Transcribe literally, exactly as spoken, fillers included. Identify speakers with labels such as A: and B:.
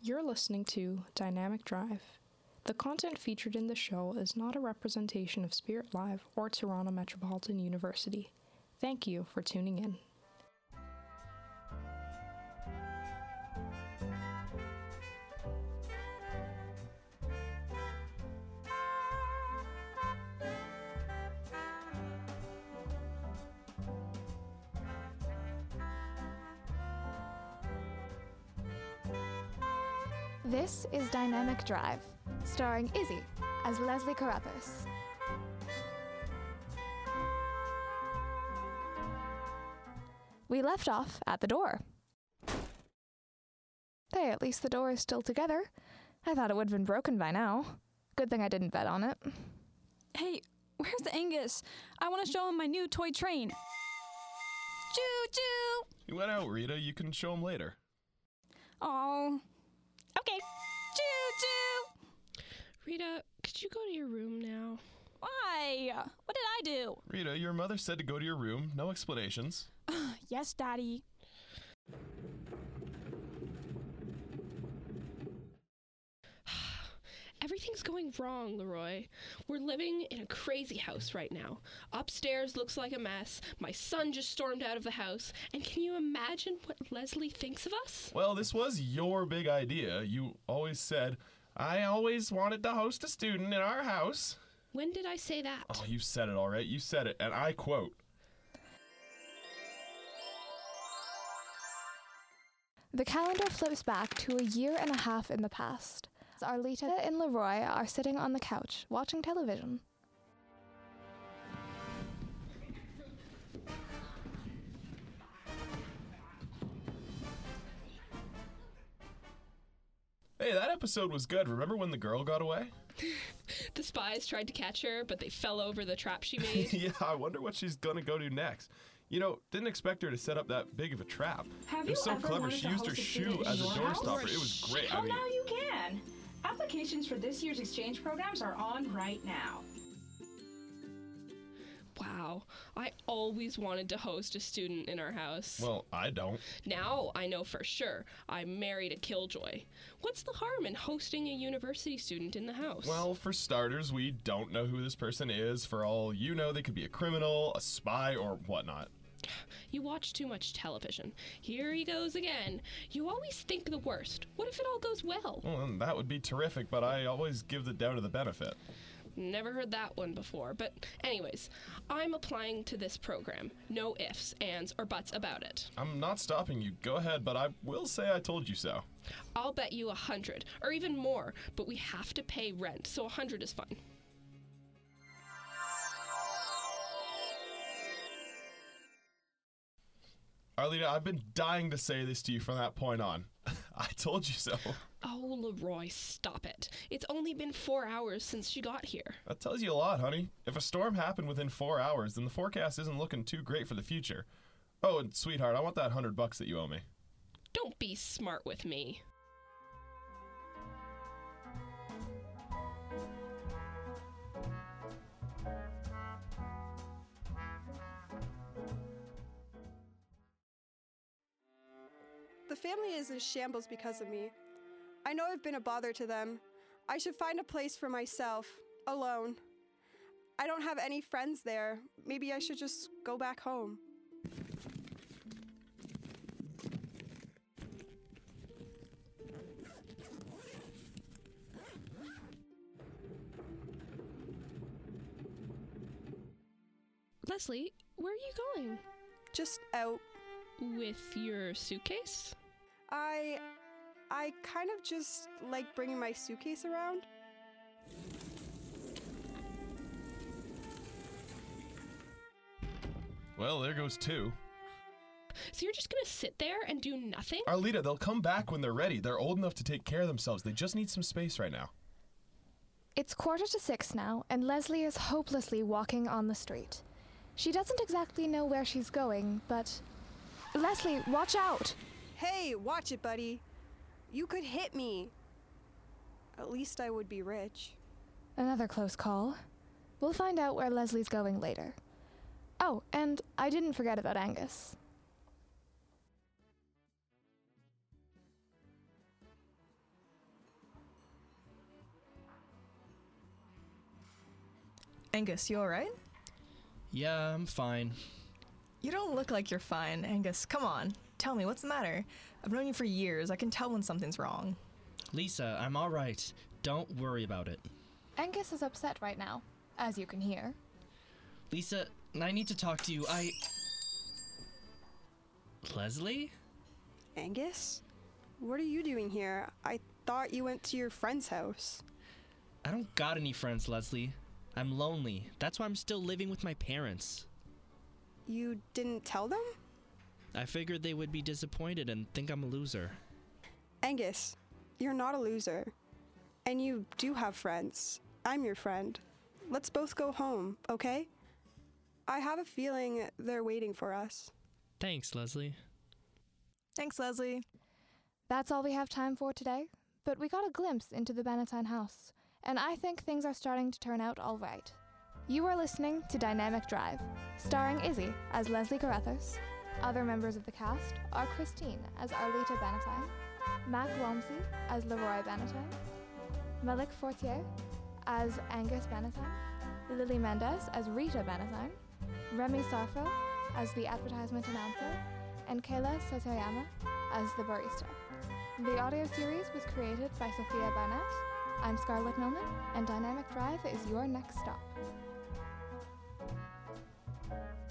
A: You're listening to Dynamic Drive. The content featured in the show is not a representation of Spirit Live or Toronto Metropolitan University. Thank you for tuning in.
B: This is Dynamic Drive, starring Izzy as Leslie Carruthers. We left off at the door. Hey, at least the door is still together. I thought it would have been broken by now. Good thing I didn't bet on it.
C: Hey, where's Angus? I want to show him my new toy train. Choo-choo!
D: He went out, Rita. You can show him later.
C: Oh. Okay. Choo-choo!
E: Rita, could you go to your room now?
C: Why? What did I do?
D: Rita, your mother said to go to your room. No explanations.
C: Yes, Daddy.
E: Everything's going wrong, Leroy. We're living in a crazy house right now. Upstairs looks like a mess. My son just stormed out of the house. And can you imagine what Leslie thinks of us?
D: Well, this was your big idea. You always said, I always wanted to host a student in our house.
E: When did I say that?
D: Oh, you said it all right. You said it, and I quote.
B: The calendar flips back to a year and a half in the past. Arlita and Leroy are sitting on the couch, watching television.
D: Hey, that episode was good. Remember when the girl got away?
E: The spies tried to catch her, but they fell over the trap she made.
D: Yeah, I wonder what she's gonna go do next. You know, didn't expect her to set up that big of a trap.
F: Have
D: it was
F: you
D: so
F: ever
D: clever.
F: wanted
D: She
F: to
D: used her
F: host a
D: shoe
F: student
D: as
F: in
D: a
F: your
D: door
F: house?
D: stopper. It was great.
F: Oh,
D: I mean,
F: now you can. Applications for this year's exchange programs are on right now.
E: Wow, I always wanted to host a student in our house.
D: well, I don't.
E: Now I know for sure I married a killjoy. What's the harm in hosting a university student in the house?
D: Well, for starters, we don't know who this person is. For all you know, they could be a criminal, a spy, or whatnot.
E: You watch too much television. Here he goes again. You always think the worst. What if it all goes well?
D: Well, then that would be terrific, but I always give the doubt of the benefit.
E: Never heard that one before. But anyways, I'm applying to this program. No ifs, ands, or buts about it.
D: I'm not stopping you. Go ahead, but I will say I told you so.
E: I'll bet you a hundred, or even more, but we have to pay rent, so a hundred is fine.
D: Arlita, I've been dying to say this to you from that point on. I told you so.
E: Oh, Leroy, stop it. It's only been four hours since she got here.
D: That tells you a lot, honey. If a storm happened within four hours, then the forecast isn't looking too great for the future. Oh, and sweetheart, I want that hundred bucks that you owe me.
E: Don't be smart with me.
G: The family is in shambles because of me. I know I've been a bother to them. I should find a place for myself, alone. I don't have any friends there. Maybe I should just go back home.
E: Leslie, where are you going?
G: Just out.
E: With your suitcase?
G: I... I kind of just like bringing my suitcase around.
D: Well, there goes two.
E: So you're just gonna sit there and do nothing?
D: Arlita, they'll come back when they're ready. They're old enough to take care of themselves. They just need some space right now.
B: It's quarter to six now, and Leslie is hopelessly walking on the street. She doesn't exactly know where she's going, but... Leslie, watch out!
G: Hey, watch it, buddy. You could hit me. At least I would be rich.
B: Another close call. We'll find out where Leslie's going later. Oh, and I didn't forget about Angus.
H: Angus, you alright?
I: Yeah, I'm fine.
H: You don't look like you're fine, Angus. Come on. Tell me, what's the matter? I've known you for years. I can tell when something's wrong.
I: Lisa, I'm alright. Don't worry about it.
B: Angus is upset right now, as you can hear.
I: Lisa, I need to talk to you. I... Leslie?
G: Angus? What are you doing here? I thought you went to your friend's house.
I: I don't got any friends, Leslie. I'm lonely. That's why I'm still living with my parents.
G: You didn't tell them?
I: I figured they would be disappointed and think I'm a loser.
G: Angus, you're not a loser. And you do have friends. I'm your friend. Let's both go home, okay? I have a feeling they're waiting for us.
I: Thanks, Leslie.
H: Thanks, Leslie.
B: That's all we have time for today, but we got a glimpse into the Bannatyne house, and I think things are starting to turn out all right. You are listening to Dynamic Drive, starring Izzy as Leslie Carruthers. Other members of the cast are Christine as Arleta Bannatyne, Mac Walmsley as Leroy Bannatyne, Malik Fortier as Angus Bannatyne, Lily Mendez as Rita Bannatyne, Remy Sarfo as the advertisement announcer, and Kayla Satoyama as the barista. The audio series was created by Sophia Barnett. I'm Scarlett Millman, and Dynamic Drive is your next stop.